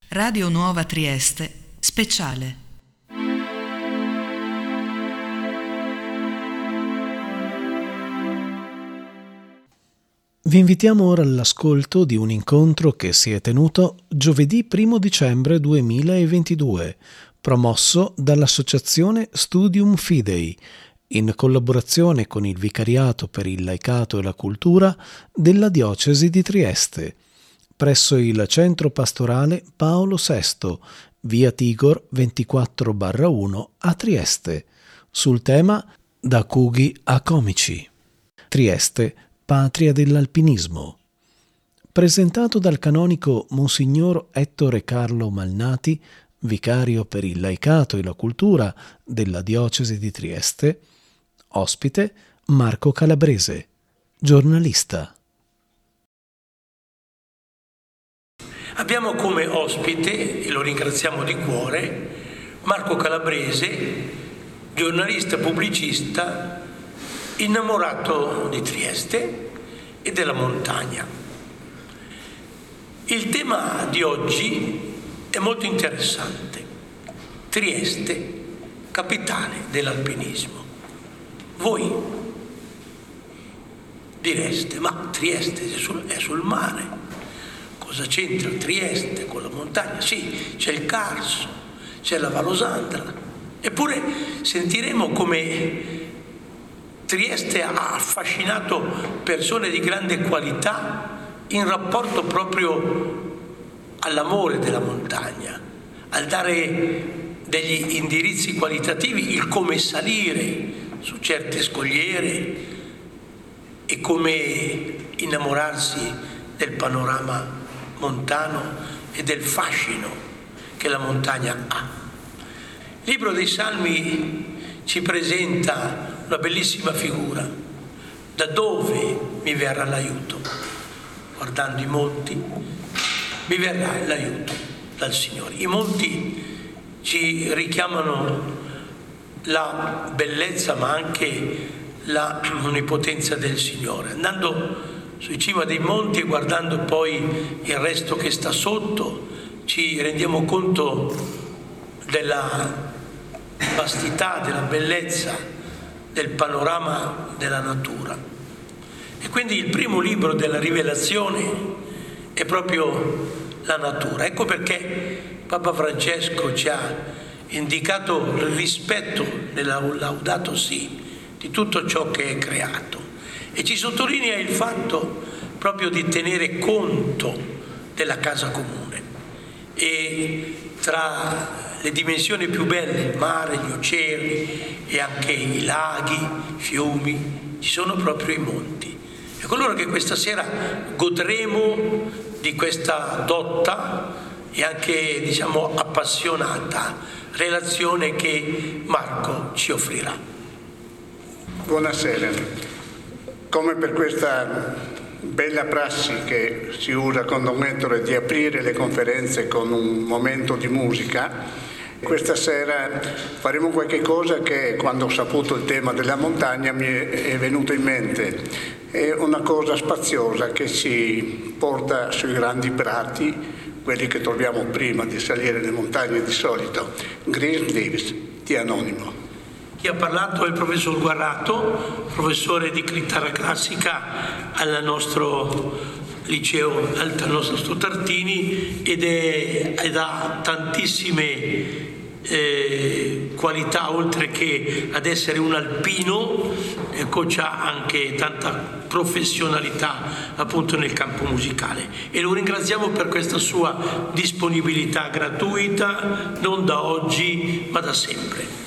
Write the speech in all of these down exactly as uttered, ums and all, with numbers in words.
Radio Nuova Trieste, speciale. Vi invitiamo ora all'ascolto di un incontro che si è tenuto giovedì primo dicembre duemilaventidue, promosso dall'associazione Studium Fidei, in collaborazione con il Vicariato per il Laicato e la Cultura della Diocesi di Trieste, presso il Centro Pastorale Paolo sesto, via Tigor ventiquattro barra uno a Trieste, sul tema Da Cughi a Comici. Trieste, patria dell'alpinismo. Presentato dal canonico Monsignor Ettore Carlo Malnati, vicario per il Laicato e la Cultura della Diocesi di Trieste, ospite Marco Calabrese, giornalista. Abbiamo come ospite, e lo ringraziamo di cuore, Marco Calabrese, giornalista pubblicista, innamorato di Trieste e della montagna. Il tema di oggi è molto interessante. Trieste, capitale dell'alpinismo. Voi direste, ma Trieste è sul, è sul mare. Cosa c'entra Trieste con la montagna? Sì, c'è il Carso, c'è la Valosandra. Eppure sentiremo come Trieste ha affascinato persone di grande qualità in rapporto proprio all'amore della montagna, al dare degli indirizzi qualitativi, il come salire su certe scogliere e come innamorarsi del panorama montano e del fascino che la montagna ha. Il libro dei Salmi ci presenta una bellissima figura. Da dove mi verrà l'aiuto? Guardando i monti, mi verrà l'aiuto dal Signore. I monti ci richiamano la bellezza ma anche la onnipotenza del Signore. Andando sui cima dei monti e guardando poi il resto che sta sotto, ci rendiamo conto della vastità, della bellezza, del panorama della natura. E quindi il primo libro della Rivelazione è proprio la natura. Ecco perché Papa Francesco ci ha indicato il rispetto nella Laudato Si di tutto ciò che è creato. E ci sottolinea il fatto proprio di tenere conto della casa comune. E tra le dimensioni più belle, il mare, gli oceani e anche i laghi, i fiumi, ci sono proprio i monti. Ecco allora che questa sera godremo di questa dotta e anche, diciamo, appassionata relazione che Marco ci offrirà. Buonasera. Come per questa bella prassi che si usa con Don Ettore di aprire le conferenze con un momento di musica, questa sera faremo qualche cosa che, quando ho saputo il tema della montagna, mi è venuto in mente. È una cosa spaziosa che ci porta sui grandi prati, quelli che troviamo prima di salire le montagne di solito. Green Leaves di Anonimo. Chi ha parlato è il professor Guarrato, professore di chitarra classica al nostro liceo, al nostro Tartini, ed, è, ed ha tantissime eh, qualità, oltre che ad essere un alpino, ecco, c'ha anche tanta professionalità appunto nel campo musicale. E lo ringraziamo per questa sua disponibilità gratuita, non da oggi ma da sempre.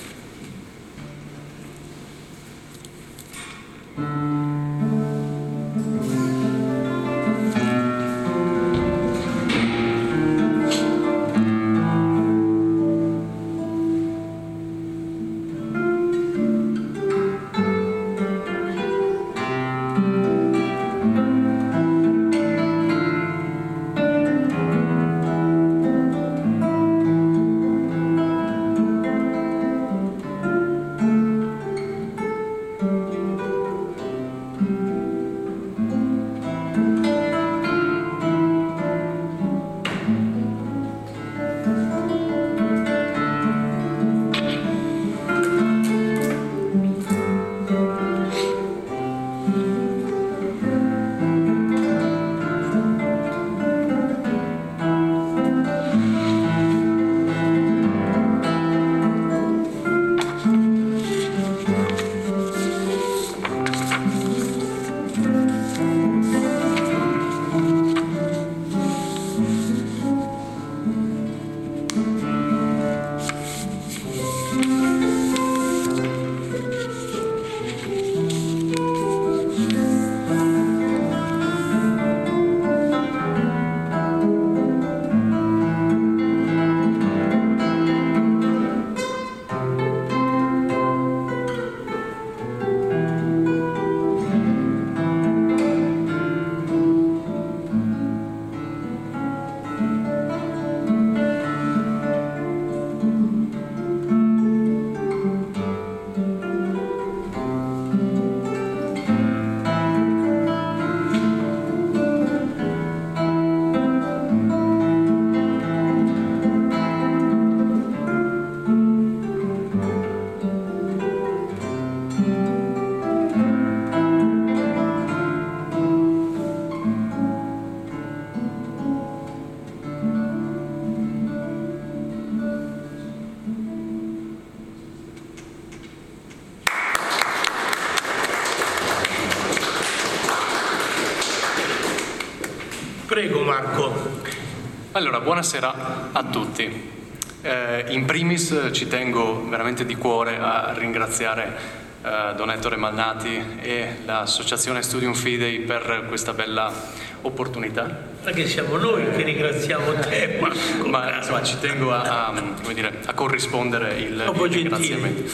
Marco. Allora, buonasera a tutti. Eh, in primis ci tengo veramente di cuore a ringraziare eh, Don Ettore Malnati e l'Associazione Studium Fidei per questa bella opportunità. Perché siamo noi che ringraziamo te, Marco. Ma insomma ci tengo a, a, come dire, a corrispondere il, il ringraziamento.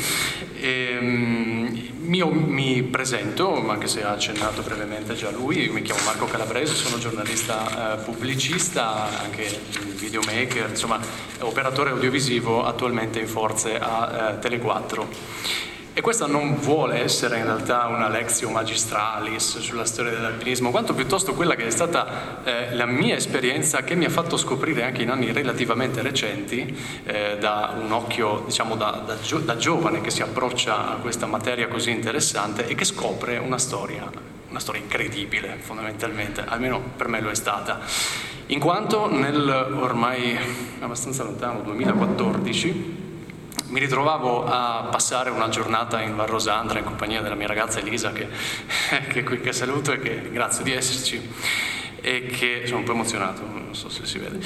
E, io mi presento, anche se ha accennato brevemente già lui, mi chiamo Marco Calabrese, sono giornalista eh, pubblicista, anche videomaker, insomma operatore audiovisivo attualmente in forze a eh, Tele quattro. E questa non vuole essere in realtà una lectio magistralis sulla storia dell'alpinismo, quanto piuttosto quella che è stata eh, la mia esperienza, che mi ha fatto scoprire anche in anni relativamente recenti, eh, da un occhio diciamo da, da, gio- da giovane che si approccia a questa materia così interessante e che scopre una storia, una storia incredibile fondamentalmente, almeno per me lo è stata, in quanto nel ormai abbastanza lontano duemilaquattordici mi ritrovavo a passare una giornata in Val Rosandra in compagnia della mia ragazza Elisa, che, che è qui, che saluto e che ringrazio di esserci, e che sono un po' emozionato, non so se si vede.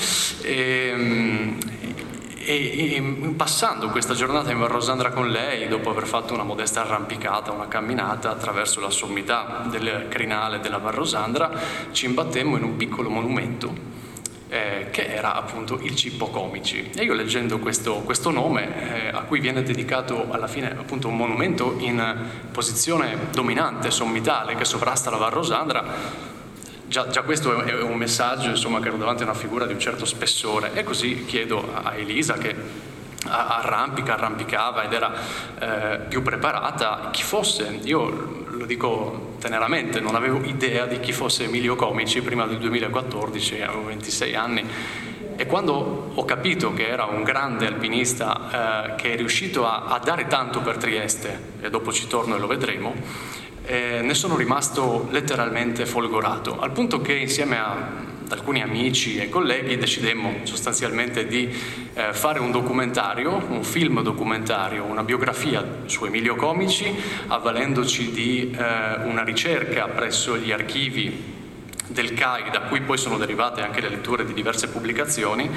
E, e, e passando questa giornata in Val Rosandra con lei, dopo aver fatto una modesta arrampicata, una camminata attraverso la sommità del crinale della Val Rosandra, ci imbattemmo in un piccolo monumento Eh, che era appunto il Cippo Comici. E io, leggendo questo, questo nome, eh, a cui viene dedicato alla fine appunto un monumento in posizione dominante, sommitale, che sovrasta la Val Rosandra, già, già questo è un messaggio, insomma, che ero davanti a una figura di un certo spessore. E così chiedo a Elisa, che arrampica, arrampicava ed era eh, più preparata, chi fosse. Io lo dico teneramente, non avevo idea di chi fosse Emilio Comici prima del duemilaquattordici, avevo ventisei anni, e quando ho capito che era un grande alpinista eh, che è riuscito a, a dare tanto per Trieste, e dopo ci torno e lo vedremo, eh, ne sono rimasto letteralmente folgorato, al punto che insieme a alcuni amici e colleghi decidemmo sostanzialmente di eh, fare un documentario, un film documentario, una biografia su Emilio Comici, avvalendoci di eh, una ricerca presso gli archivi del C A I, da cui poi sono derivate anche le letture di diverse pubblicazioni,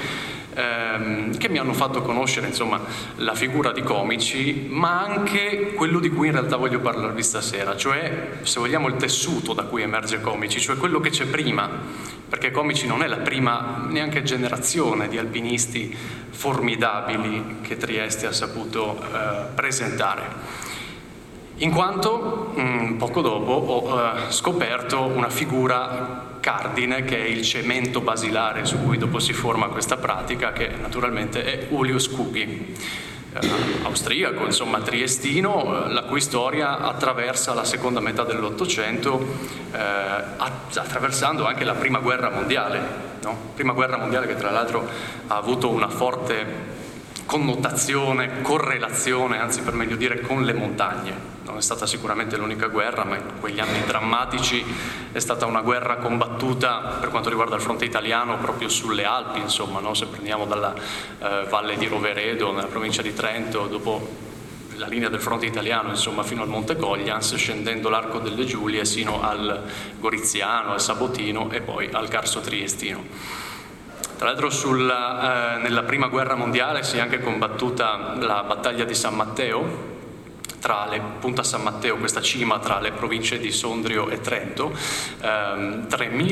ehm, che mi hanno fatto conoscere insomma la figura di Comici, ma anche quello di cui in realtà voglio parlarvi stasera, cioè, se vogliamo, il tessuto da cui emerge Comici, cioè quello che c'è prima, perché Comici non è la prima neanche generazione di alpinisti formidabili che Trieste ha saputo eh, presentare. In quanto mh, poco dopo ho uh, scoperto una figura cardine, che è il cemento basilare su cui dopo si forma questa pratica, che naturalmente è Julius Kughi, uh, austriaco, insomma triestino, uh, la cui storia attraversa la seconda metà dell'Ottocento, uh, attraversando anche la Prima Guerra Mondiale, no? Prima Guerra Mondiale che tra l'altro ha avuto una forte connotazione, correlazione, anzi per meglio dire con le montagne. Non è stata sicuramente l'unica guerra, ma in quegli anni drammatici è stata una guerra combattuta per quanto riguarda il fronte italiano proprio sulle Alpi, insomma, no? Se prendiamo dalla eh, valle di Roveredo, nella provincia di Trento, dopo la linea del fronte italiano, insomma, fino al Monte Coglians, scendendo l'Arco delle Giulie sino al Goriziano, al Sabotino e poi al Carso Triestino. Tra l'altro sulla, eh, nella Prima Guerra Mondiale si è anche combattuta la battaglia di San Matteo, tra le, Punta San Matteo, questa cima tra le province di Sondrio e Trento, ehm,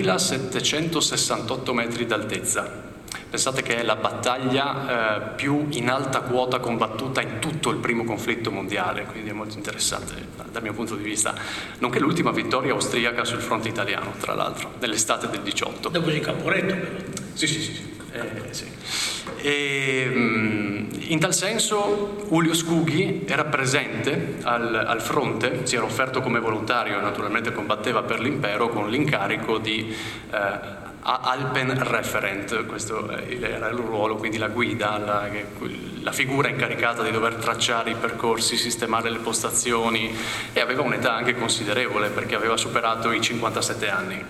tremilasettecentosessantotto metri d'altezza. Pensate che è la battaglia eh, più in alta quota combattuta in tutto il primo conflitto mondiale, quindi è molto interessante dal mio punto di vista, nonché l'ultima vittoria austriaca sul fronte italiano, tra l'altro, nell'estate del diciotto. Dopo di Caporetto, però. Sì, sì, sì. sì. Eh, sì. E, in tal senso Julius Kughi era presente al, al fronte, si era offerto come volontario e naturalmente combatteva per l'impero con l'incarico di eh, Alpenreferent, questo era il ruolo, quindi la guida, la, la figura incaricata di dover tracciare i percorsi, sistemare le postazioni, e aveva un'età anche considerevole perché aveva superato i cinquantasette anni.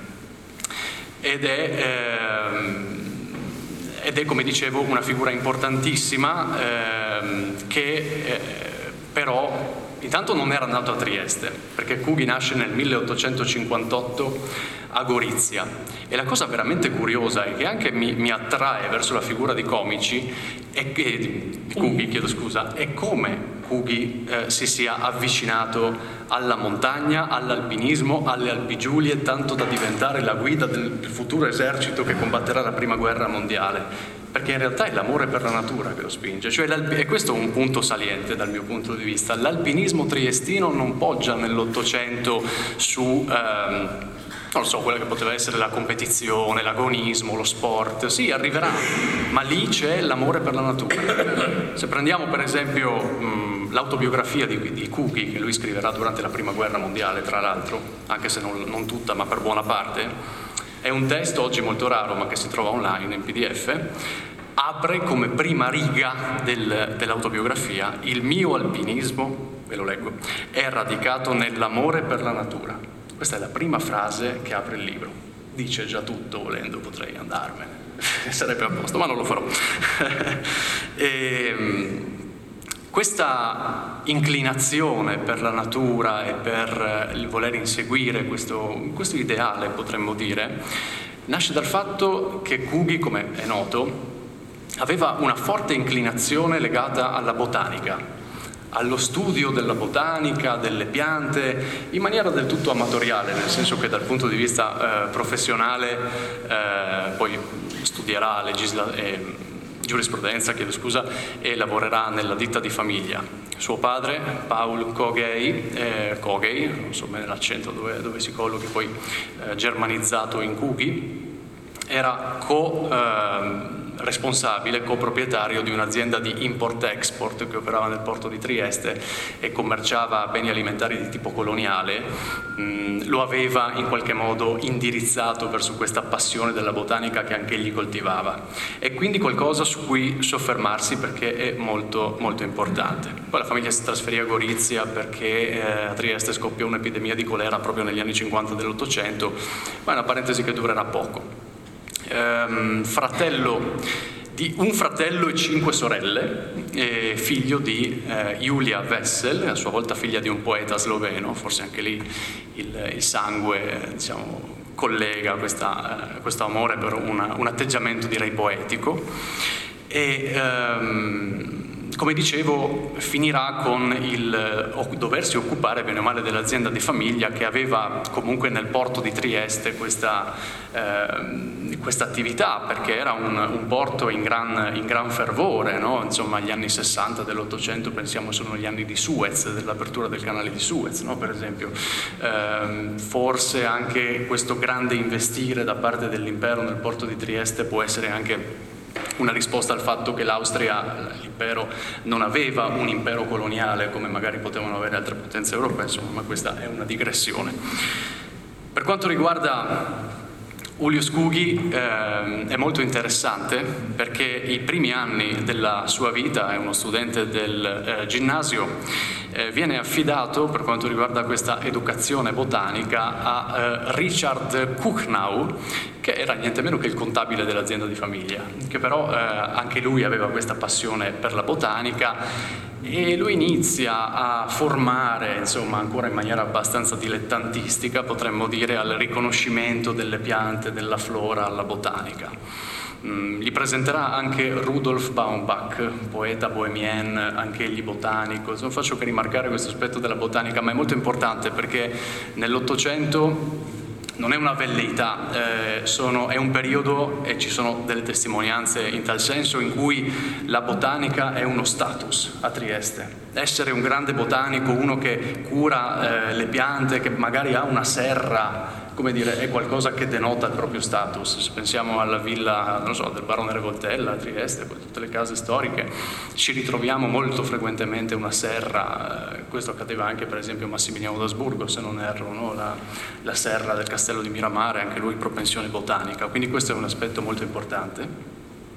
Ed è... Ehm, ed è, come dicevo, una figura importantissima ehm, che eh, però intanto non era nato a Trieste, perché Cugy nasce nel milleottocentocinquantotto a Gorizia, e la cosa veramente curiosa e che anche mi, mi attrae verso la figura di Comici è che, di Cugy, chiedo scusa, è come Cugy eh, si sia avvicinato alla montagna, all'alpinismo, alle Alpi Giulie, tanto da diventare la guida del futuro esercito che combatterà la prima guerra mondiale. Perché in realtà è l'amore per la natura che lo spinge, cioè e questo è un punto saliente dal mio punto di vista. L'alpinismo triestino non poggia nell'Ottocento su ehm, non so, quella che poteva essere la competizione, l'agonismo, lo sport, sì, arriverà, ma lì c'è l'amore per la natura. Se prendiamo per esempio mh, l'autobiografia di, di Cugy, che lui scriverà durante la prima guerra mondiale, tra l'altro, anche se non, non tutta, ma per buona parte, è un testo oggi molto raro, ma che si trova online in P D F, apre come prima riga del, dell'autobiografia: il mio alpinismo, ve lo leggo, è radicato nell'amore per la natura. Questa è la prima frase che apre il libro. Dice già tutto, volendo potrei andarmene, sarebbe a posto, ma non lo farò. e, questa inclinazione per la natura e per il voler inseguire questo, questo ideale, potremmo dire, nasce dal fatto che Cugy, come è noto, aveva una forte inclinazione legata alla botanica, allo studio della botanica, delle piante, in maniera del tutto amatoriale, nel senso che dal punto di vista eh, professionale eh, poi studierà legisla- eh, giurisprudenza, chiedo scusa, e lavorerà nella ditta di famiglia. Suo padre, Paul Kogei, eh, Kogei, non so bene l'accento dove, dove si collochi, poi eh, germanizzato in Cugy, era co... Eh, responsabile, coproprietario di un'azienda di import-export che operava nel porto di Trieste e commerciava beni alimentari di tipo coloniale. Mm, lo aveva in qualche modo indirizzato verso questa passione della botanica che anche egli coltivava, e quindi qualcosa su cui soffermarsi perché è molto, molto importante. Poi la famiglia si trasferì a Gorizia perché eh, a Trieste scoppiò un'epidemia di colera proprio negli anni cinquanta dell'Ottocento, ma è una parentesi che durerà poco. Um, fratello di un fratello e cinque sorelle, eh, figlio di eh, Julia Wessel, a sua volta figlia di un poeta sloveno, forse anche lì il, il sangue eh, diciamo, collega questa, eh, questo amore per una, un atteggiamento direi poetico, e um, come dicevo finirà con il o, doversi occupare bene o male dell'azienda di famiglia, che aveva comunque nel porto di Trieste questa, eh, questa attività, perché era un, un porto in gran, in gran fervore, no? Insomma, gli anni sessanta dell'Ottocento, pensiamo, sono gli anni di Suez, dell'apertura del canale di Suez, no? Per esempio. Eh, forse anche questo grande investire da parte dell'impero nel porto di Trieste può essere anche una risposta al fatto che l'Austria, l'impero, non aveva un impero coloniale come magari potevano avere altre potenze europee, insomma, ma questa è una digressione. Per quanto riguarda Julius Cugy, eh, è molto interessante perché i primi anni della sua vita, è uno studente del eh, ginnasio, eh, viene affidato per quanto riguarda questa educazione botanica a eh, Richard Kuchnau, che era niente meno che il contabile dell'azienda di famiglia, che però eh, anche lui aveva questa passione per la botanica, e lui inizia a formare, insomma, ancora in maniera abbastanza dilettantistica, potremmo dire, al riconoscimento delle piante, della flora, alla botanica. Mm, gli presenterà anche Rudolf Baumbach, poeta bohemien, anche egli botanico. Non faccio che rimarcare questo aspetto della botanica, ma è molto importante perché nell'Ottocento non è una velleità, eh, sono, è un periodo, e ci sono delle testimonianze in tal senso, in cui la botanica è uno status a Trieste. Essere un grande botanico, uno che cura eh, le piante, che magari ha una serra, come dire, è qualcosa che denota il proprio status. Se pensiamo alla villa, non so, del barone Revoltella a Trieste, con tutte le case storiche, ci ritroviamo molto frequentemente una serra. Questo accadeva anche per esempio a Massimiliano d'Asburgo, se non erro, no? la, la serra del castello di Miramare, anche lui propensione botanica, quindi questo è un aspetto molto importante.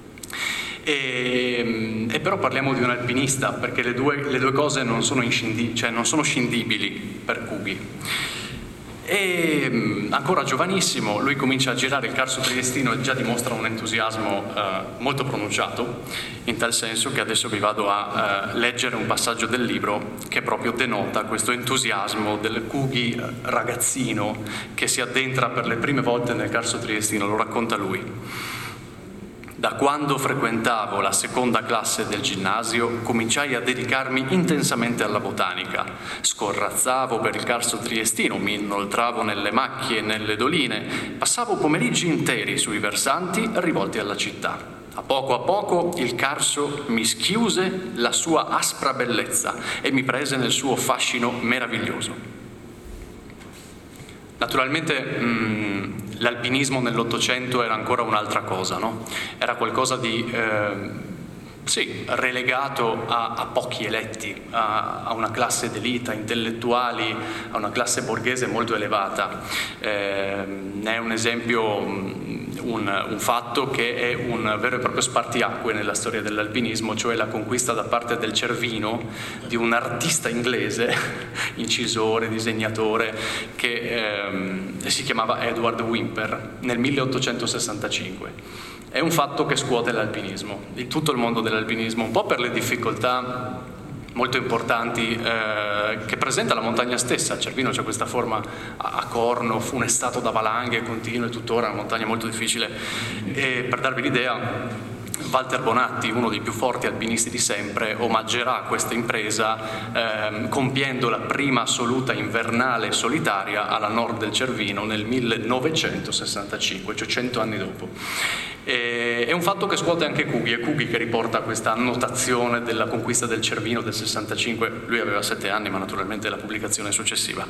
E, e però parliamo di un alpinista, perché le due, le due cose non sono, inscindi, cioè non sono scindibili per Cugy. E ancora giovanissimo lui comincia a girare il Carso triestino e già dimostra un entusiasmo eh, molto pronunciato, in tal senso che adesso vi vado a eh, leggere un passaggio del libro che proprio denota questo entusiasmo del Cughi ragazzino che si addentra per le prime volte nel Carso triestino. Lo racconta lui. Da quando frequentavo la seconda classe del ginnasio cominciai a dedicarmi intensamente alla botanica. Scorrazzavo per il Carso triestino, mi inoltravo nelle macchie e nelle doline, passavo pomeriggi interi sui versanti rivolti alla città. A poco a poco il Carso mi schiuse la sua aspra bellezza e mi prese nel suo fascino meraviglioso. Naturalmente mh, l'alpinismo nell'Ottocento era ancora un'altra cosa, no? Era qualcosa di eh, sì, relegato a, a pochi eletti, a, a una classe d'elite, a intellettuali, a una classe borghese molto elevata. Eh, ne è un esempio un, un fatto che è un vero e proprio spartiacque nella storia dell'alpinismo, cioè la conquista da parte del Cervino di un artista inglese, incisore, disegnatore, che ehm, si chiamava Edward Whymper nel milleottocentosessantacinque. È un fatto che scuote l'alpinismo, di tutto il mondo dell'alpinismo, un po' per le difficoltà molto importanti eh, che presenta la montagna stessa. Cervino c'è questa forma a corno, funestato da valanghe continue, tuttora una montagna molto difficile. E per darvi l'idea, Walter Bonatti, uno dei più forti alpinisti di sempre, omaggerà questa impresa ehm, compiendo la prima assoluta invernale solitaria alla nord del Cervino nel millenovecentosessantacinque, cioè cento anni dopo. E, è un fatto che scuote anche Cughi, è Cughi che riporta questa annotazione della conquista del Cervino del sessantacinque, lui aveva sette anni, ma naturalmente la pubblicazione è successiva.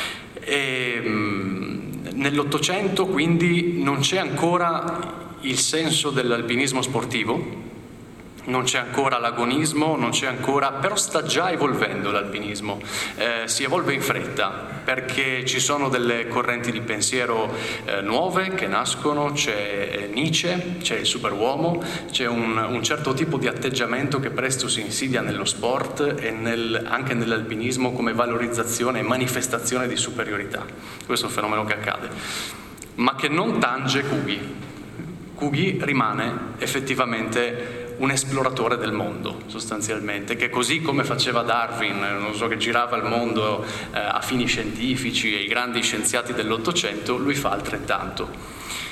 E, mh, nell'Ottocento quindi non c'è ancora il senso dell'alpinismo sportivo, non c'è ancora l'agonismo, non c'è ancora, però sta già evolvendo l'alpinismo, eh, si evolve in fretta perché ci sono delle correnti di pensiero eh, nuove che nascono, c'è Nietzsche, c'è il superuomo, c'è un, un certo tipo di atteggiamento che presto si insidia nello sport e nel, anche nell'alpinismo come valorizzazione e manifestazione di superiorità. Questo è un fenomeno che accade, ma che non tange Cughi. Cughi rimane effettivamente un esploratore del mondo, sostanzialmente, che così come faceva Darwin, non so, che girava il mondo eh, a fini scientifici e i grandi scienziati dell'Ottocento, lui fa altrettanto.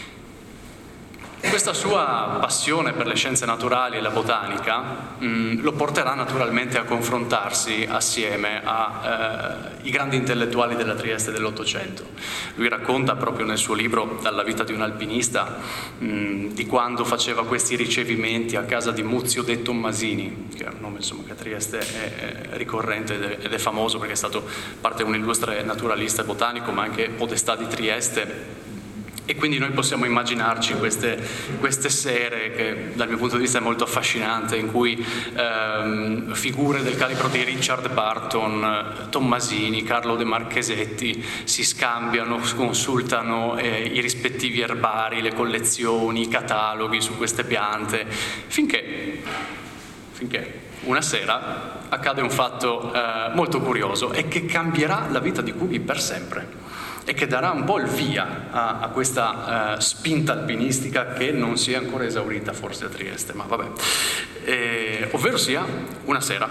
Questa sua passione per le scienze naturali e la botanica mh, lo porterà naturalmente a confrontarsi assieme ai eh, grandi intellettuali della Trieste dell'Ottocento. Lui racconta proprio nel suo libro Dalla vita di un alpinista mh, di quando faceva questi ricevimenti a casa di Muzio de Tommasini, che è un nome insomma, che a Trieste è, è ricorrente ed è, ed è famoso perché è stato parte di un illustre naturalista e botanico, ma anche podestà di Trieste. E quindi noi possiamo immaginarci queste, queste sere, che dal mio punto di vista è molto affascinante, in cui ehm, figure del calibro di Richard Barton, Tommasini, Carlo De Marchesetti si scambiano, consultano eh, i rispettivi erbari, le collezioni, i cataloghi su queste piante, finché, finché una sera accade un fatto eh, molto curioso e che cambierà la vita di Cughi per sempre, e che darà un po' il via a, a questa uh, spinta alpinistica che non si è ancora esaurita forse a Trieste, ma vabbè. Eh, ovvero sia, una sera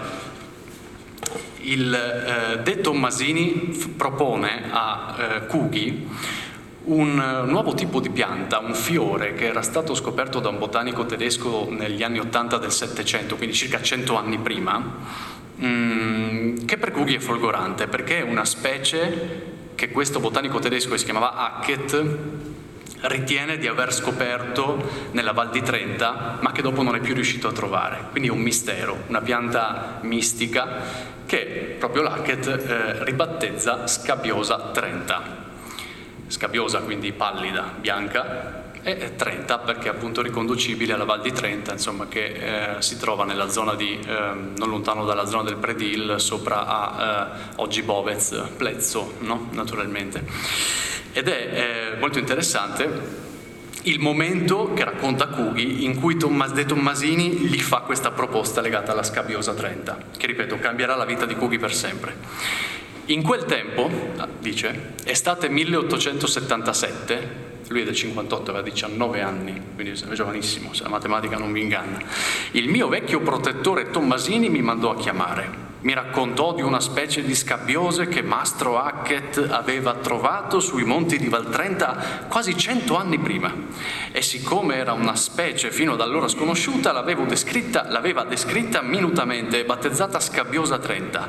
il uh, De Tommasini f- propone a uh, Cughi un uh, nuovo tipo di pianta, un fiore che era stato scoperto da un botanico tedesco negli anni ottanta del Settecento, quindi circa cento anni prima, mh, che per Cughi è folgorante perché è una specie che questo botanico tedesco, che si chiamava Hackett, ritiene di aver scoperto nella Val di Trenta, ma che dopo non è più riuscito a trovare. Quindi è un mistero, una pianta mistica che proprio l'Hackett eh, ribattezza Scabiosa trenta. Scabiosa, quindi pallida, bianca, e trenta perché è appunto riconducibile alla Val di Trenta, insomma, che eh, si trova nella zona di, eh, non lontano dalla zona del Predil, sopra a eh, oggi Bovez, Plezzo, no? Naturalmente. Ed è eh, molto interessante il momento che racconta Cughi in cui Tommas De Tommasini gli fa questa proposta legata alla Scabiosa trenta, che ripeto cambierà la vita di Cughi per sempre. In quel tempo, dice, estate milleottocentosettantasette, lui è del cinquantotto, aveva diciannove anni, quindi è giovanissimo, se la matematica non vi inganna, il mio vecchio protettore Tommasini mi mandò a chiamare. Mi raccontò di una specie di scabbiose che Mastro Hackett aveva trovato sui monti di Valtrenta quasi cento anni prima. E siccome era una specie fino ad allora sconosciuta, l'avevo descritta, l'aveva descritta minutamente e battezzata Scabbiosa trenta.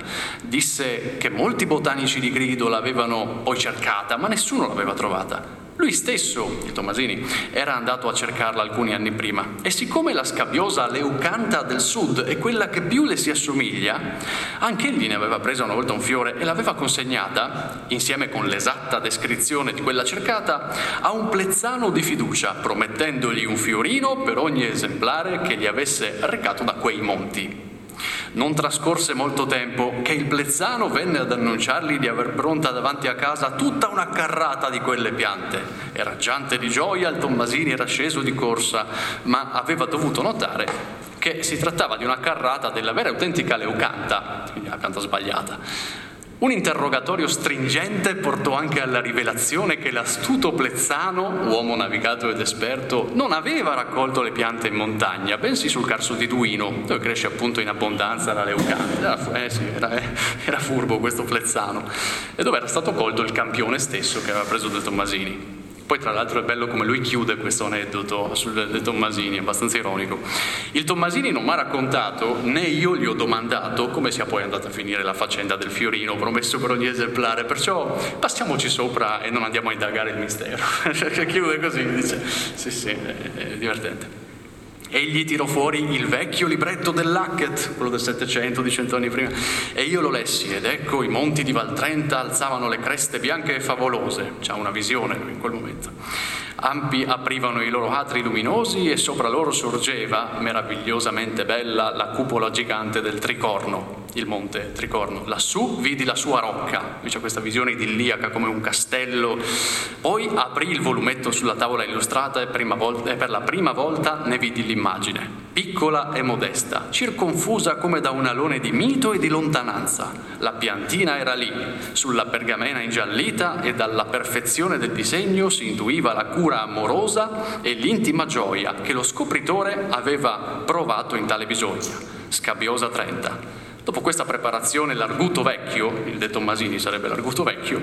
Disse che molti botanici di grido l'avevano poi cercata, ma nessuno l'aveva trovata. Lui stesso, il Tommasini, era andato a cercarla alcuni anni prima e siccome la scabbiosa leucanta del sud è quella che più le si assomiglia, anche egli ne aveva presa una volta un fiore e l'aveva consegnata, insieme con l'esatta descrizione di quella cercata, a un plezzano di fiducia, promettendogli un fiorino per ogni esemplare che gli avesse recato da quei monti. Non trascorse molto tempo che il plezzano venne ad annunciargli di aver pronta davanti a casa tutta una carrata di quelle piante. E raggiante di gioia il Tommasini era sceso di corsa, ma aveva dovuto notare che si trattava di una carrata della vera e autentica leucanta, quindi la pianta sbagliata. Un interrogatorio stringente portò anche alla rivelazione che l'astuto plezzano, uomo navigato ed esperto, non aveva raccolto le piante in montagna, bensì sul Carso di Duino, dove cresce appunto in abbondanza la leucanta. Era, eh sì, era, era furbo questo plezzano, e dove era stato colto il campione stesso che aveva preso del Tommasini. Poi tra l'altro è bello come lui chiude questo aneddoto sul del Tommasini, è abbastanza ironico. Il Tommasini non mi ha raccontato, né io gli ho domandato come sia poi andata a finire la faccenda del fiorino promesso per ogni esemplare, perciò passiamoci sopra e non andiamo a indagare il mistero. Chiude così, dice, sì sì, è, è divertente. Egli tirò fuori il vecchio libretto dell'Hackett, quello del Settecento, di cento anni prima, e io lo lessi, ed ecco i monti di Valtrenta alzavano le creste bianche e favolose, c'ha una visione in quel momento. Ampi aprivano i loro atri luminosi e sopra loro sorgeva, meravigliosamente bella, la cupola gigante del Tricorno, il monte Tricorno. Lassù vidi la sua rocca, c'è questa visione idilliaca come un castello. Poi aprì il volumetto sulla tavola illustrata e, prima volta, e per la prima volta ne vidi l'immagine, piccola e modesta, circonfusa come da un alone di mito e di lontananza. La piantina era lì, sulla pergamena ingiallita, e dalla perfezione del disegno si intuiva la cura amorosa e l'intima gioia che lo scopritore aveva provato in tale bisogna. Scabbiosa trenta. Dopo questa preparazione l'arguto vecchio, il De Tommasini sarebbe l'arguto vecchio,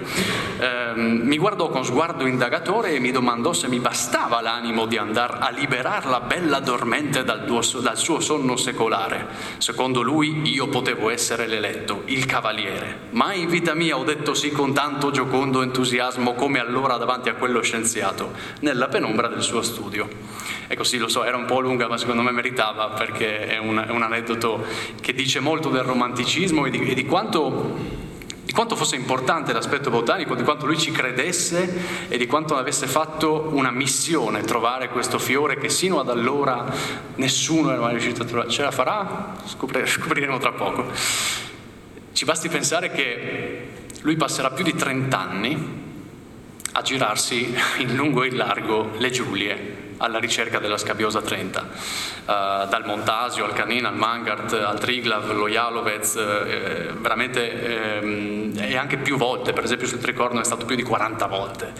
ehm, mi guardò con sguardo indagatore e mi domandò se mi bastava l'animo di andar a liberar la bella dormente dal, tuo, dal suo sonno secolare. Secondo lui io potevo essere l'eletto, il cavaliere. Mai in vita mia ho detto sì con tanto giocondo entusiasmo come allora davanti a quello scienziato, nella penombra del suo studio. Ecco sì, lo so, era un po' lunga, ma secondo me meritava, perché è un, è un aneddoto che dice molto del romanticismo e di, e di quanto, di quanto fosse importante l'aspetto botanico, di quanto lui ci credesse e di quanto avesse fatto una missione trovare questo fiore che sino ad allora nessuno era mai riuscito a trovare. Ce la farà? Scoprir- scopriremo tra poco. Ci basti pensare che lui passerà più di trent'anni a girarsi in lungo e in largo le Giulie alla ricerca della Scabbiosa trenta, uh, dal Montasio al Canin, al Mangart, al Triglav, lo Jalovec, eh, veramente, eh, e anche più volte, per esempio sul Tricorno è stato più di quaranta volte.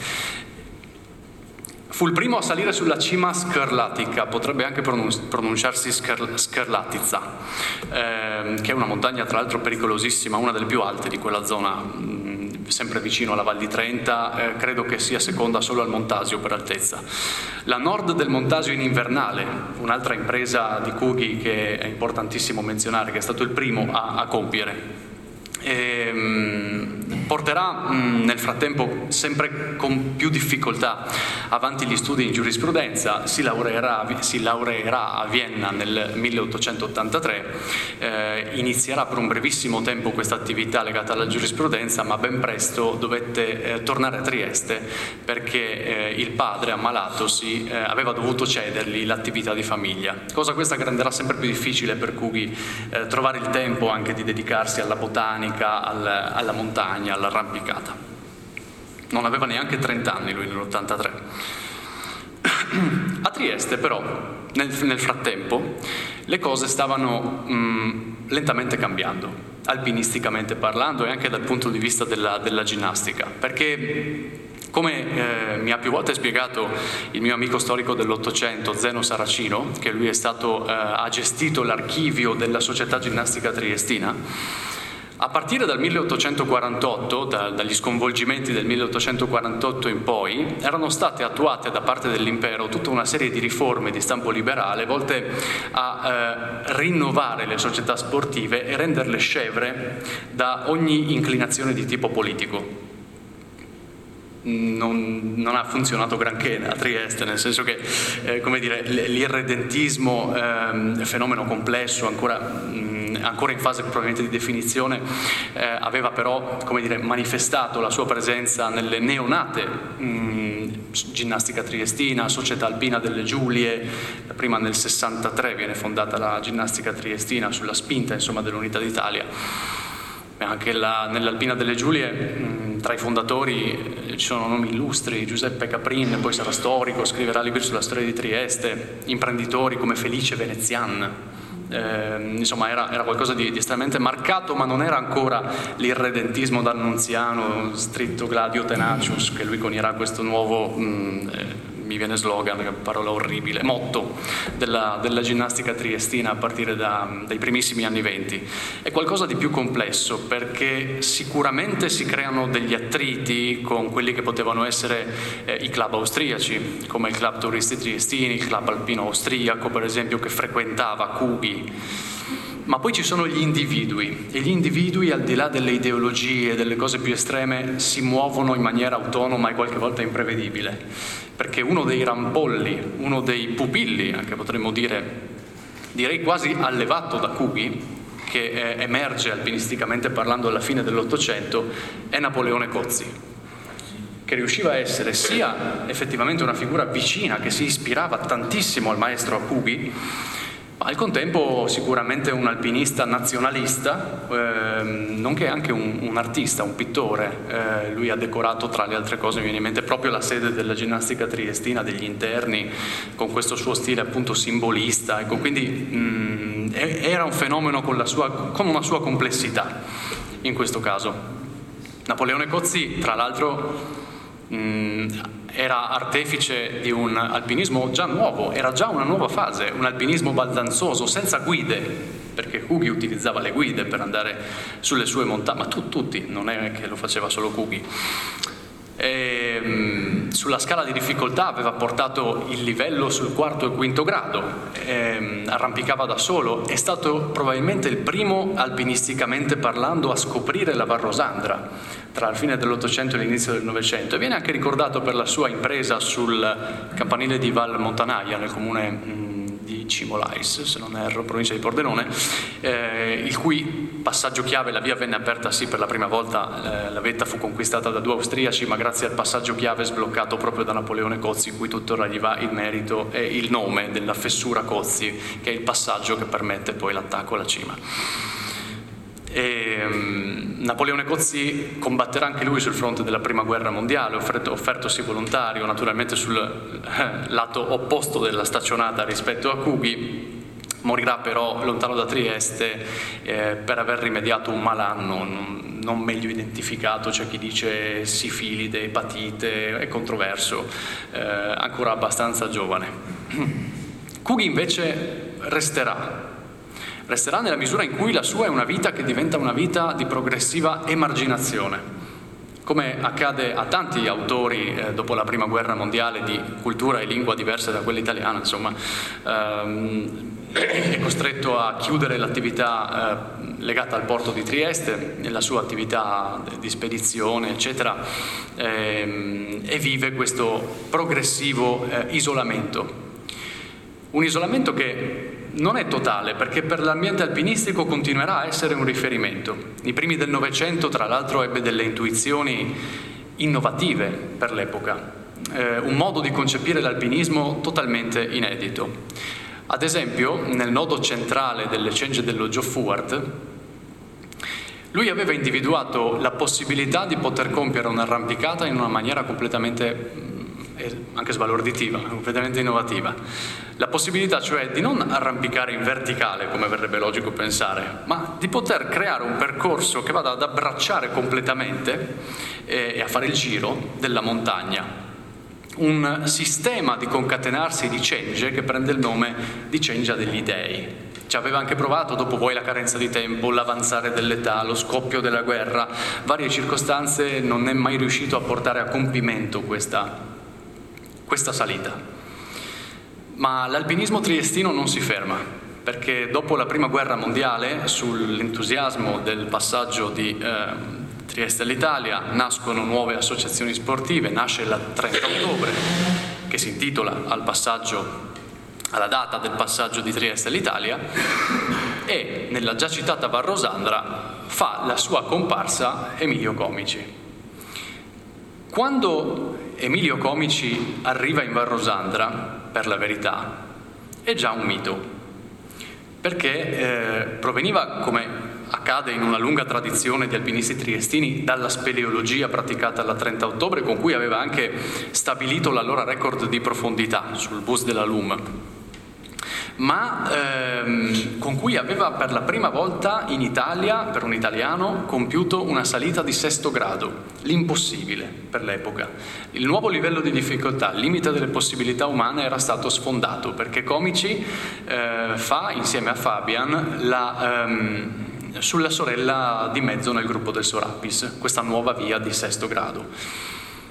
Fu il primo a salire sulla cima Scarlatica, potrebbe anche pronun- pronunciarsi Scar- Scarlatizza, eh, che è una montagna tra l'altro pericolosissima, una delle più alte di quella zona, mh, sempre vicino alla Val di Trenta, eh, credo che sia seconda solo al Montasio per altezza. La nord del Montasio in invernale, un'altra impresa di Cughi che è importantissimo menzionare, che è stato il primo a, a compiere. E, mh, porterà mh, nel frattempo sempre con più difficoltà avanti gli studi in giurisprudenza, si laureerà, si laureerà a Vienna nel milleottocentottantatré, eh, inizierà per un brevissimo tempo questa attività legata alla giurisprudenza, ma ben presto dovette eh, tornare a Trieste perché eh, il padre ammalatosi eh, aveva dovuto cedergli l'attività di famiglia, cosa questa che renderà sempre più difficile per Cughi eh, trovare il tempo anche di dedicarsi alla botanica, Al, alla montagna, all'arrampicata. Non aveva neanche trenta anni lui nell'ottantatré. A Trieste però nel, nel frattempo le cose stavano mh, lentamente cambiando, alpinisticamente parlando e anche dal punto di vista della, della ginnastica, perché come eh, mi ha più volte spiegato il mio amico storico dell'Ottocento, Zeno Saracino, che lui è stato, eh, ha gestito l'archivio della Società Ginnastica Triestina, a partire dal milleottocentoquarantotto, da, dagli sconvolgimenti del milleottocentoquarantotto in poi, erano state attuate da parte dell'impero tutta una serie di riforme di stampo liberale volte a eh, rinnovare le società sportive e renderle scevre da ogni inclinazione di tipo politico. Non, non ha funzionato granché a Trieste, nel senso che eh, come dire, l'irredentismo, eh, fenomeno complesso, ancora, mh, ancora in fase probabilmente di definizione, eh, aveva però come dire, manifestato la sua presenza nelle neonate mh, ginnastica triestina, Società Alpina delle Giulie, prima nel sessantatré viene fondata la ginnastica triestina sulla spinta insomma, dell'Unità d'Italia. Anche la, nell'Alpina delle Giulie, mh, tra i fondatori eh, ci sono nomi illustri, Giuseppe Caprin, poi sarà storico, scriverà libri sulla storia di Trieste, imprenditori come Felice Venezian, eh, insomma era, era qualcosa di, di estremamente marcato, ma non era ancora l'irredentismo d'Annunziano, stritto gladio tenacius, che lui conierà questo nuovo... Mh, eh, mi viene slogan, parola orribile, motto della, della ginnastica triestina a partire da, dai primissimi anni venti. È qualcosa di più complesso perché sicuramente si creano degli attriti con quelli che potevano essere eh, i club austriaci, come il Club Turisti Triestini, il Club Alpino Austriaco per esempio, che frequentava Cughi. Ma poi ci sono gli individui, e gli individui al di là delle ideologie, delle cose più estreme, si muovono in maniera autonoma e qualche volta imprevedibile, perché uno dei rampolli, uno dei pupilli, anche potremmo dire, direi quasi allevato da Cughi, che eh, emerge alpinisticamente parlando alla fine dell'Ottocento, è Napoleone Cozzi, che riusciva a essere sia effettivamente una figura vicina, che si ispirava tantissimo al maestro Cughi, ma al contempo sicuramente un alpinista nazionalista, eh, nonché anche un, un artista, un pittore. Eh, lui ha decorato, tra le altre cose, mi viene in mente proprio la sede della ginnastica triestina, degli interni, con questo suo stile appunto simbolista. Ecco, quindi mh, era un fenomeno con, la sua, con una sua complessità in questo caso. Napoleone Cozzi, tra l'altro, mh, era artefice di un alpinismo già nuovo, era già una nuova fase, un alpinismo baldanzoso, senza guide, perché Cughi utilizzava le guide per andare sulle sue montagne, ma tu, tutti, non è che lo faceva solo Cughi. E, mh, sulla scala di difficoltà aveva portato il livello sul quarto e quinto grado, e, mh, arrampicava da solo, è stato probabilmente il primo alpinisticamente parlando a scoprire la Val Rosandra tra la fine dell'Ottocento e l'inizio del Novecento, e viene anche ricordato per la sua impresa sul campanile di Val Montanaia nel comune mh, di Cimolais, se non erro, provincia di Pordenone, eh, il cui passaggio chiave, la via venne aperta sì per la prima volta, eh, la vetta fu conquistata da due austriaci, ma grazie al passaggio chiave sbloccato proprio da Napoleone Cozzi, cui tuttora gli va il merito e il nome della fessura Cozzi, che è il passaggio che permette poi l'attacco alla cima. E, um, Napoleone Cozzi combatterà anche lui sul fronte della prima guerra mondiale, offerto, offertosi volontario naturalmente sul eh, lato opposto della staccionata rispetto a Cughi. Morirà però lontano da Trieste eh, per aver rimediato un malanno non, non meglio identificato, c'è chi dice sifilide, epatite, è controverso, eh, ancora abbastanza giovane. Cughi invece resterà Resterà nella misura in cui la sua è una vita che diventa una vita di progressiva emarginazione, come accade a tanti autori eh, dopo la prima guerra mondiale di cultura e lingua diverse da quella italiana, insomma, ehm, è costretto a chiudere l'attività eh, legata al porto di Trieste, la sua attività di spedizione, eccetera, ehm, e vive questo progressivo eh, isolamento. Un isolamento che non è totale, perché per l'ambiente alpinistico continuerà a essere un riferimento. I primi del Novecento, tra l'altro, ebbe delle intuizioni innovative per l'epoca, eh, un modo di concepire l'alpinismo totalmente inedito. Ad esempio, nel nodo centrale delle cengi dello Geoffruart, lui aveva individuato la possibilità di poter compiere un'arrampicata in una maniera completamente e anche sbalorditiva, completamente innovativa. La possibilità cioè di non arrampicare in verticale, come verrebbe logico pensare, ma di poter creare un percorso che vada ad abbracciare completamente e, e a fare il giro della montagna. Un sistema di concatenarsi di cengie che prende il nome di cengia degli dei. Ci aveva anche provato, dopo poi la carenza di tempo, l'avanzare dell'età, lo scoppio della guerra, varie circostanze, non è mai riuscito a portare a compimento questa, questa salita. Ma l'alpinismo triestino non si ferma, perché dopo la prima guerra mondiale, sull'entusiasmo del passaggio di eh, Trieste all'Italia, nascono nuove associazioni sportive, nasce il trenta ottobre, che si intitola al passaggio alla data del passaggio di Trieste all'Italia, e nella già citata Varrosandra fa la sua comparsa Emilio Comici. Quando Emilio Comici arriva in Varrosandra, per la verità, è già un mito, perché eh, proveniva, come accade in una lunga tradizione di alpinisti triestini, dalla speleologia praticata alla trenta ottobre, con cui aveva anche stabilito l'allora record di profondità sul bus della Lum, ma ehm, con cui aveva per la prima volta in Italia, per un italiano, compiuto una salita di sesto grado, l'impossibile per l'epoca. Il nuovo livello di difficoltà, il limite delle possibilità umane, era stato sfondato, perché Comici eh, fa, insieme a Fabian, la, ehm, sulla sorella di mezzo nel gruppo del Sorapis, questa nuova via di sesto grado.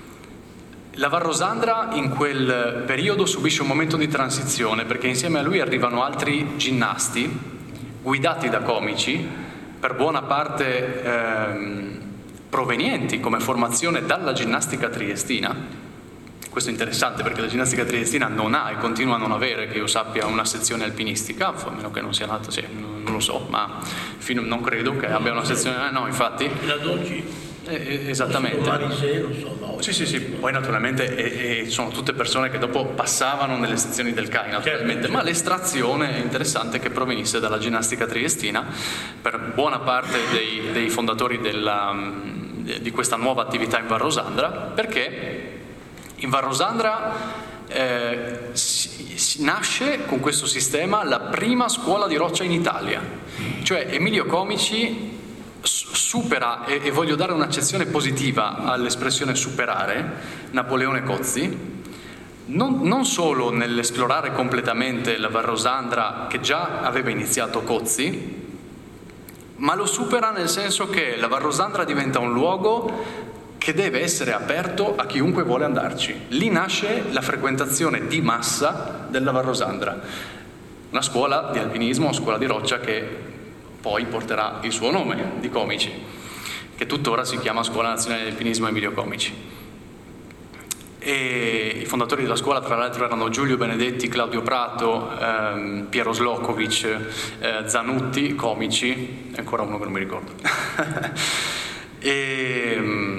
La Varrosandra in quel periodo subisce un momento di transizione, perché insieme a lui arrivano altri ginnasti guidati da Comici, per buona parte ehm, provenienti come formazione dalla ginnastica triestina. Questo è interessante, perché la ginnastica triestina non ha e continua a non avere, che io sappia, una sezione alpinistica, a meno che non sia nata, sì, non lo so, ma fino, non credo che abbia una sezione, eh, no, infatti. La Dolci? Eh, esattamente. Sì, sì, sì. Poi naturalmente eh, eh, sono tutte persone che dopo passavano nelle sezioni del C A I, naturalmente, certo. Ma l'estrazione è interessante che provenisse dalla ginnastica triestina, per buona parte dei, dei fondatori della, di questa nuova attività in Varrosandra, perché in Varrosandra eh, si, si nasce con questo sistema la prima scuola di roccia in Italia, cioè Emilio Comici supera, e, e voglio dare un'accezione positiva all'espressione superare, Napoleone Cozzi, non, non solo nell'esplorare completamente la Varrosandra che già aveva iniziato Cozzi, ma lo supera nel senso che la Varrosandra diventa un luogo che deve essere aperto a chiunque vuole andarci. Lì nasce la frequentazione di massa della Varrosandra, una scuola di alpinismo, una scuola di roccia che poi porterà il suo nome, di Comici, che tuttora si chiama Scuola Nazionale di Alpinismo Emilio Comici. E i fondatori della scuola, tra l'altro, erano Giulio Benedetti, Claudio Prato, ehm, Piero Slockovic, eh, Zanutti, Comici, e ancora uno che non mi ricordo. e,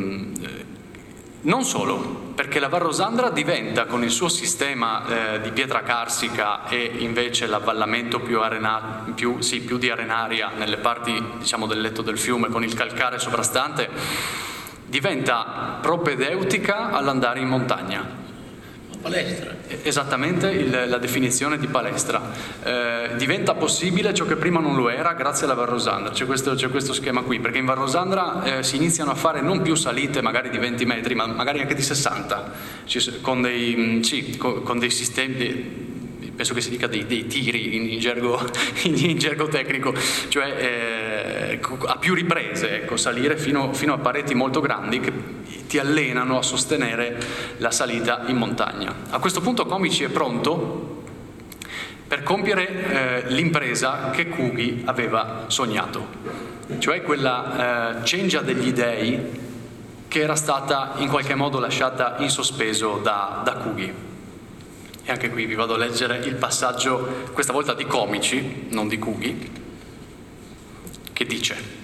non solo, perché la Varrosandra diventa, con il suo sistema eh, di pietra carsica e invece l'avvallamento più, arena, più, sì, più di arenaria nelle parti, diciamo, del letto del fiume, con il calcare sovrastante, diventa propedeutica all'andare in montagna. Palestra. Esattamente, il, la definizione di palestra. Eh, diventa possibile ciò che prima non lo era grazie alla Varrosandra. C'è questo, c'è questo schema qui, perché in Varrosandra eh, si iniziano a fare non più salite magari di venti metri, ma magari anche di sessanta, ci, con, dei, sì, con, con dei sistemi, penso che si dica dei, dei tiri in, in, gergo, in, in gergo tecnico, cioè eh, a più riprese, ecco, salire fino, fino a pareti molto grandi che ti allenano a sostenere la salita in montagna. A questo punto Comici è pronto per compiere eh, l'impresa che Cughi aveva sognato, cioè quella eh, cengia degli dei che era stata in qualche modo lasciata in sospeso da, da Cughi. E anche qui vi vado a leggere il passaggio, questa volta di Comici, non di Cughi, che dice: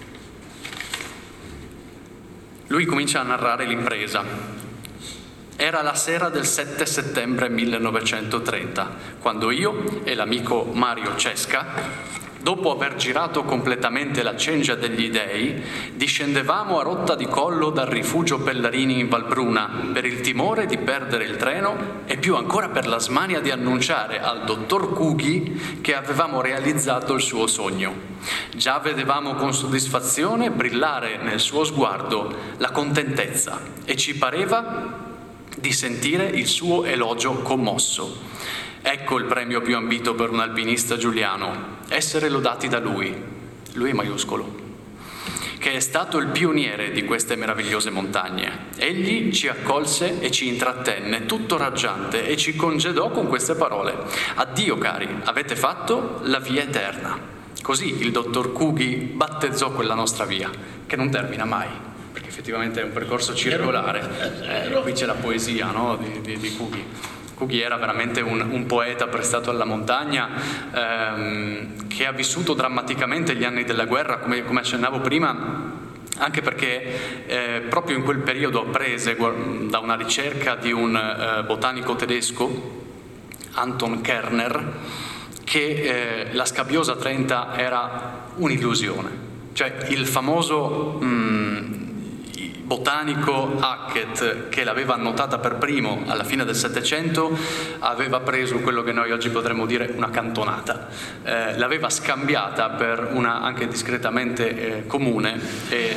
lui comincia a narrare l'impresa. Era la sera del sette settembre millenovecentotrenta, quando io e l'amico Mario Cesca Dopo aver girato completamente la cengia degli dei, discendevamo a rotta di collo dal rifugio Pellarini in Valbruna per il timore di perdere il treno e più ancora per la smania di annunciare al dottor Cughi che avevamo realizzato il suo sogno. Già vedevamo con soddisfazione brillare nel suo sguardo la contentezza e ci pareva di sentire il suo elogio commosso. Ecco il premio più ambito per un alpinista giuliano, essere lodati da lui, lui maiuscolo, che è stato il pioniere di queste meravigliose montagne. Egli ci accolse e ci intrattenne, tutto raggiante, e ci congedò con queste parole: addio cari, avete fatto la via eterna. Così il dottor Cughi battezzò quella nostra via, che non termina mai, perché effettivamente è un percorso circolare. Eh, qui c'è la poesia, no, di, di, di Cughi. Cughi era veramente un, un poeta prestato alla montagna, ehm, che ha vissuto drammaticamente gli anni della guerra, come, come accennavo prima, anche perché eh, proprio in quel periodo apprese da una ricerca di un eh, botanico tedesco, Anton Kerner, che eh, la scabbiosa trenta era un'illusione. Cioè il famoso mh, botanico Hackett, che l'aveva annotata per primo alla fine del Settecento, aveva preso quello che noi oggi potremmo dire una cantonata, eh, l'aveva scambiata per una anche discretamente eh, comune, eh,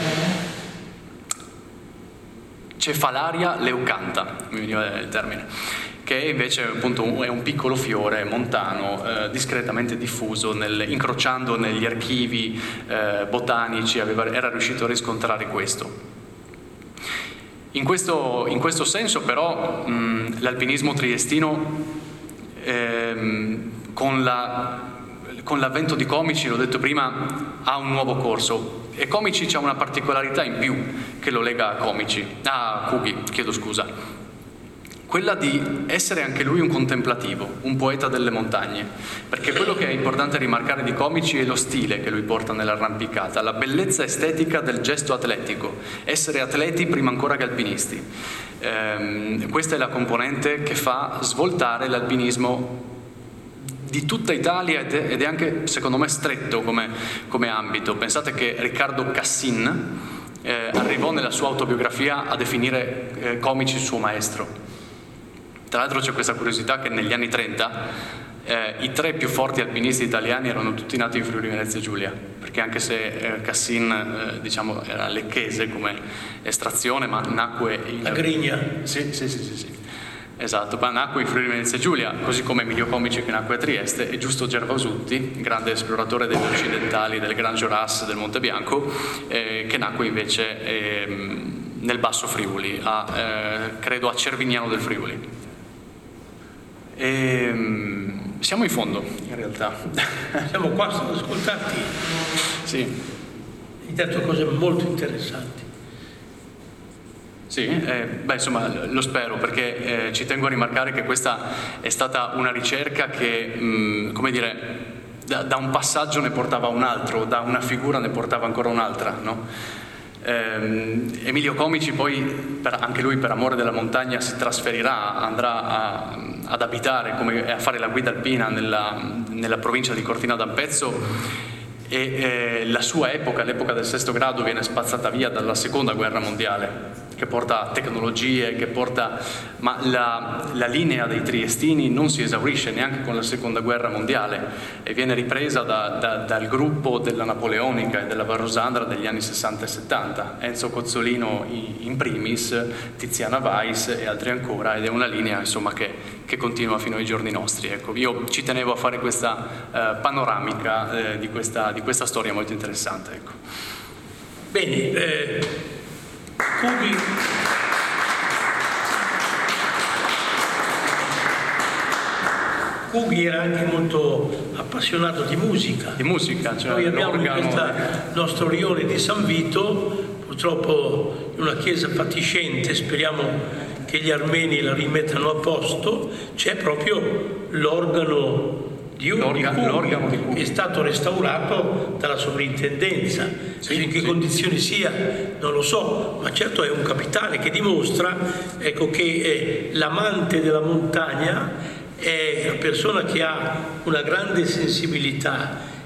Cephalaria leucantha, mi veniva il termine, che invece appunto è un piccolo fiore montano eh, discretamente diffuso, nel, incrociando negli archivi eh, botanici, aveva, era riuscito a riscontrare questo. In questo, in questo senso però mh, l'alpinismo triestino ehm, con, la, con l'avvento di Comici, l'ho detto prima, ha un nuovo corso, e Comici c'ha una particolarità in più che lo lega a Comici, a Cughi, chiedo scusa, quella di essere anche lui un contemplativo, un poeta delle montagne, perché quello che è importante rimarcare di Comici è lo stile che lui porta nell'arrampicata, la bellezza estetica del gesto atletico, essere atleti prima ancora che alpinisti. Ehm, questa è la componente che fa svoltare l'alpinismo di tutta Italia ed è anche, secondo me, stretto come, come ambito. Pensate che Riccardo Cassin eh, arrivò nella sua autobiografia a definire eh, Comici il suo maestro. Tra l'altro c'è questa curiosità che negli anni trenta eh, i tre più forti alpinisti italiani erano tutti nati in Friuli Venezia Giulia, perché anche se eh, Cassin eh, diciamo era lecchese come estrazione, ma nacque in La Grigna. Sì, sì, sì, sì, sì. Esatto, ma nacque in Friuli Venezia Giulia, così come Emilio Comici che nacque a Trieste, e Giusto Gervasutti, grande esploratore degli occidentali del Gran Joras del Monte Bianco, eh, che nacque invece eh, nel Basso Friuli, a, eh, credo a Cervignano del Friuli. E, um, siamo in fondo, in realtà. Siamo qua ad ascoltarti. Sì. Hai detto cose molto interessanti. Sì, eh, beh, insomma, lo spero, perché eh, ci tengo a rimarcare che questa è stata una ricerca che, mh, come dire, da, da un passaggio ne portava un altro, da una figura ne portava ancora un'altra, no? Eh, Emilio Comici poi, per, anche lui per amore della montagna, si trasferirà, andrà a, ad abitare come, a fare la guida alpina nella, nella provincia di Cortina d'Ampezzo, e eh, la sua epoca, l'epoca del sesto grado, viene spazzata via dalla seconda guerra mondiale, che porta tecnologie, che porta, ma la, la linea dei triestini non si esaurisce neanche con la seconda guerra mondiale e viene ripresa da, da, dal gruppo della Napoleonica e della Varrosandra degli anni sessanta e settanta, Enzo Cozzolino in primis, Tiziana Weiss e altri ancora, ed è una linea insomma che, che continua fino ai giorni nostri. Ecco, io ci tenevo a fare questa eh, panoramica eh, di, questa, di questa storia molto interessante. Ecco. Bene, eh... Cughi Cughi era anche molto appassionato di musica. Di musica, cioè noi abbiamo l'organo. In questo nostro rione di San Vito, purtroppo in una chiesa fatiscente, speriamo che gli armeni la rimettano a posto, c'è proprio l'organo di un L'orga, di l'organo di Cughi, che è stato restaurato dalla sovrintendenza. Sì, in che sì. condizioni sia non lo so, ma certo è un capitale che dimostra, ecco, che eh, l'amante della montagna è la persona che ha una grande sensibilità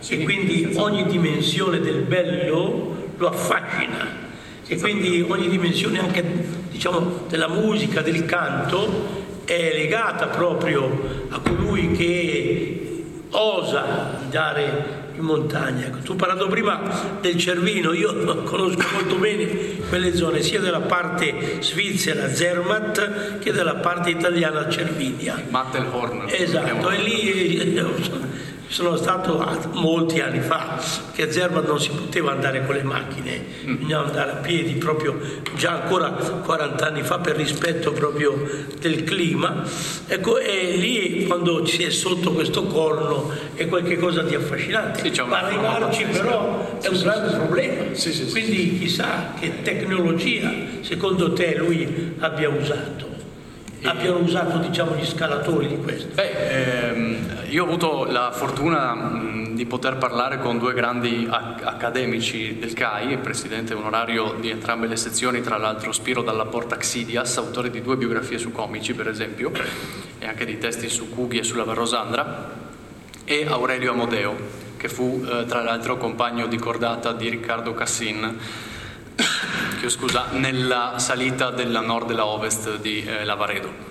sì, e quindi sì, ogni dimensione del bello lo affascina, e quindi ogni dimensione anche, diciamo, della musica, del canto è legata proprio a colui che osa andare in montagna. Tu parlando prima del Cervino, io conosco molto bene quelle zone, sia della parte svizzera Zermatt che della parte italiana Cervinia. Matterhorn. Esatto, e lì sono stato molti anni fa, che a Zermatt non si poteva andare con le macchine, mm. bisognava andare a piedi, proprio già ancora quaranta anni fa, per rispetto proprio del clima. Ecco, e lì quando si è sotto questo corno è qualcosa di affascinante. Sì, ma arrivarci però è un sì, grande sì, problema. Sì, sì, quindi sì, chissà che tecnologia secondo te lui abbia usato. Abbiano usato, diciamo, gli scalatori di questo? Beh, ehm, io ho avuto la fortuna mh, di poter parlare con due grandi ac- accademici del C A I, presidente onorario di entrambe le sezioni, tra l'altro Spiro Dalla Porta Xidias, autore di due biografie su comici, per esempio, e anche di testi su Cughi e sulla Varosandra, e Aurelio Amodeo, che fu eh, tra l'altro compagno di cordata di Riccardo Cassin, scusa, nella salita della nord e la ovest di eh, Lavaredo.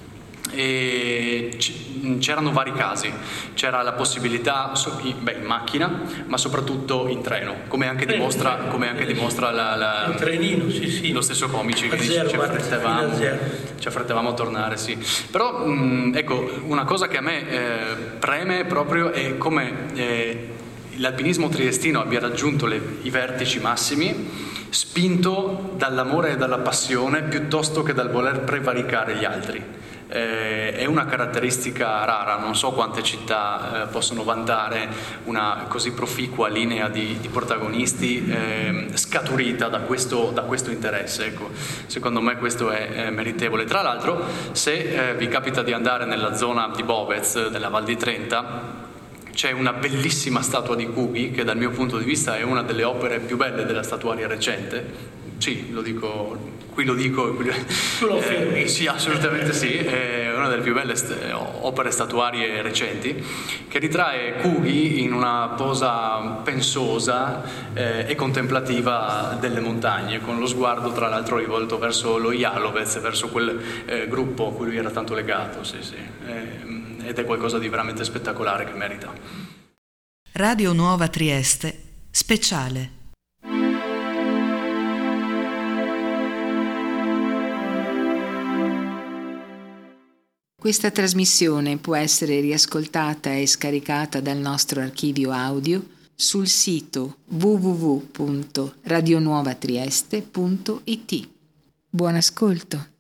E c'erano vari casi, c'era la possibilità beh, in macchina, ma soprattutto in treno, come anche dimostra, come anche dimostra la, la, il trenino, sì, sì. Lo stesso Comici che dice ci affrettavamo, ci affrettavamo a tornare, sì. Però mh, ecco, una cosa che a me eh, preme proprio è come eh, l'alpinismo triestino abbia raggiunto le, i vertici massimi spinto dall'amore e dalla passione piuttosto che dal voler prevaricare gli altri. Eh, è una caratteristica rara, non so quante città eh, possono vantare una così proficua linea di, di protagonisti eh, scaturita da questo, da questo interesse. Ecco, secondo me questo è, è meritevole. Tra l'altro, se eh, vi capita di andare nella zona di Bovec, nella Val di Trenta, c'è una bellissima statua di Cughi che dal mio punto di vista è una delle opere più belle della statuaria recente. Sì, lo dico, qui lo dico. Qui, tu lo fermi? Eh, sì, assolutamente sì, è una delle più belle st- opere statuarie recenti, che ritrae Cughi in una posa pensosa eh, e contemplativa delle montagne, con lo sguardo tra l'altro rivolto verso lo Jalovec, verso quel eh, gruppo a cui lui era tanto legato, sì, sì. Eh, ed è qualcosa di veramente spettacolare che merita. Radio Nuova Trieste, speciale. Questa trasmissione può essere riascoltata e scaricata dal nostro archivio audio sul sito w w w punto radionuovatrieste punto i t. Buon ascolto.